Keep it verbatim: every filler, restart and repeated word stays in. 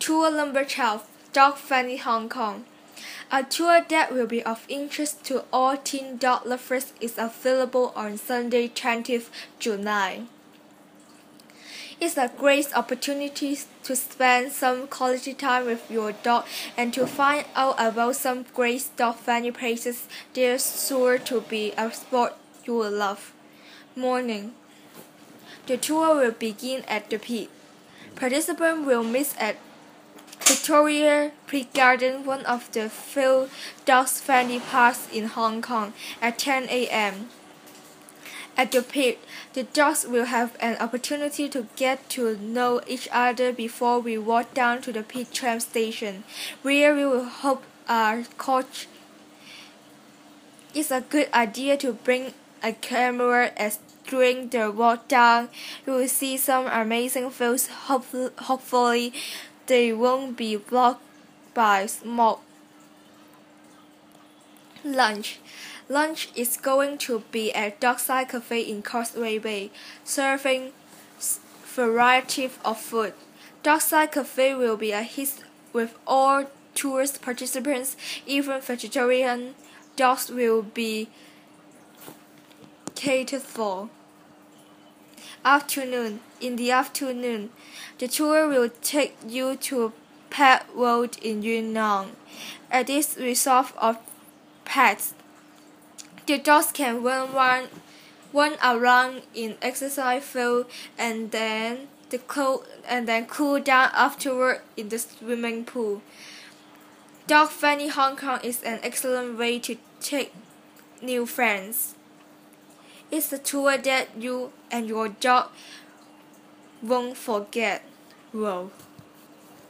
Tour number twelve, Dog Friendly Hong Kong. A tour that will be of interest to all teen dog lovers is available on Sunday, twentieth July. It's a great opportunity to spend some quality time with your dog and to find out about some great dog-friendly places. There's sure to be a spot you will love. Morning. The tour will begin at the Peak. Participants will meet at Victoria Peak Garden, one of the few dog-friendly parks in Hong Kong, at ten A M At the Peak, the dogs will have an opportunity to get to know each other before we walk down to the Peak tram station, where we will hop our coach. It's a good idea to bring a camera as during the walk down you will see some amazing views. Hopefully, they won't be blocked by smoke. Lunch. Lunch is going to be at Dockside Cafe in Causeway Bay, serving variety of food. Dockside Cafe will be a hit with all tourist participants, even vegetarian dogs will be catered for. Afternoon. In the afternoon, the tour will take you to Pet World in Yuen Long. At this resort of pets, the dogs can run, run, run around in exercise field and then the cool and then cool down afterward in the swimming pool. Dog Friendly Hong Kong is an excellent way to take new friends. It's a tour that you and your dog won't forget. Wow.